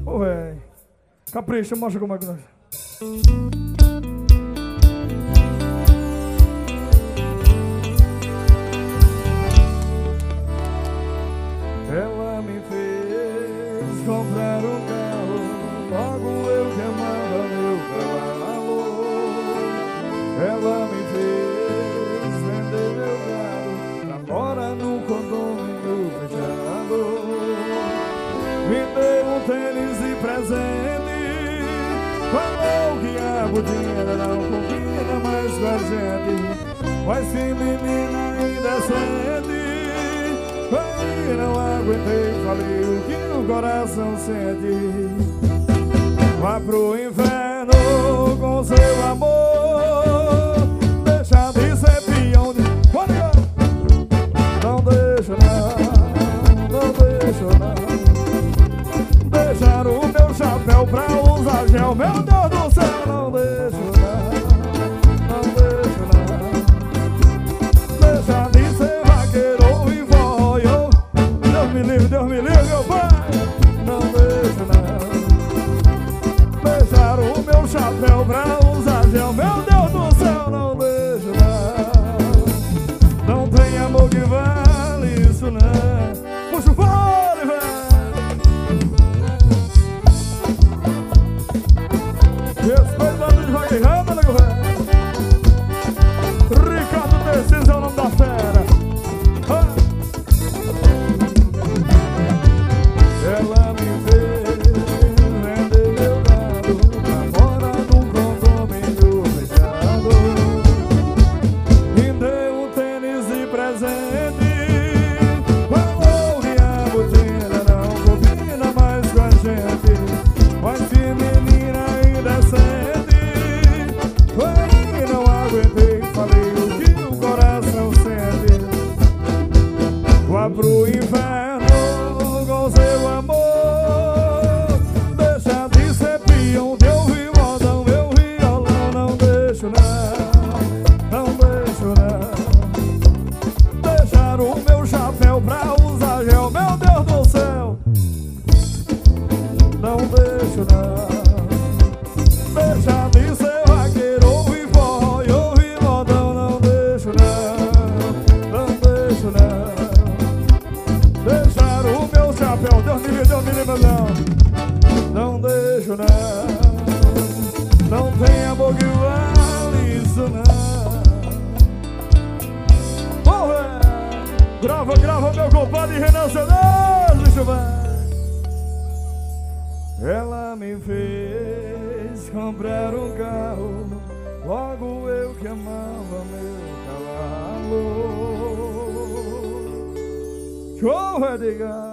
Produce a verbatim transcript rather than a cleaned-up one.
Ô, véi. Capricha, mostra como é que nós... Ela me fez comprar um carro, logo eu que amava meu cavalo. Ela me fez vender meu carro pra fora no condomínio fechado. Me deu um tênis de presente, falou que a botinha não combina mais com a gente, mas que menina indecente. Aí não aguentei, falei o que o coração sente. Vá pro inferno com seu amor, deixa de ser peão de... Não deixa não, não deixa não. Deixar o meu chapéu pra usar gel, meu Deus do céu. Não deixa não, não deixa não. Deixa de ser vaqueiro e voio. Deus me livre, Deus me livre, meu pai. Não deixa não. Deixar o meu chapéu pra usar gel, meu Deus do céu. Não deixa não. Não tem amor que vale isso não. Puxa o fole, velho. Respeitando de vaquejada, nego velho. Ricardo Tercis é o nome da fera. Ah. Ela me fez vender meu gado pra fora do condomínio fechado. Me deu um tênis de presente, falou que a botina não combina mais com a gente, mas que menina indecente. Foi, não aguentei, falei o que o coração sente. Vá pro inferno com seu amor, deixa de ser peão de ouvir modão, meu violão. Não deixo não, não deixo não. Deixar o meu chapéu pra usar gel, meu Deus do céu. Não deixo não. Deixa de ser vaqueiro, ouvir forró e ouvir modão. Não deixo não, não deixo não. Deixar o meu chapéu, Deus me livre, Deus me livre não. Não deixo não. Não tem amor que vale isso não. Oh, é. Grava, grava meu compadre Renan Cenas, bicho velho. Ela me fez comprar um carro, logo eu que amava meu cavalo. Show, Edgar.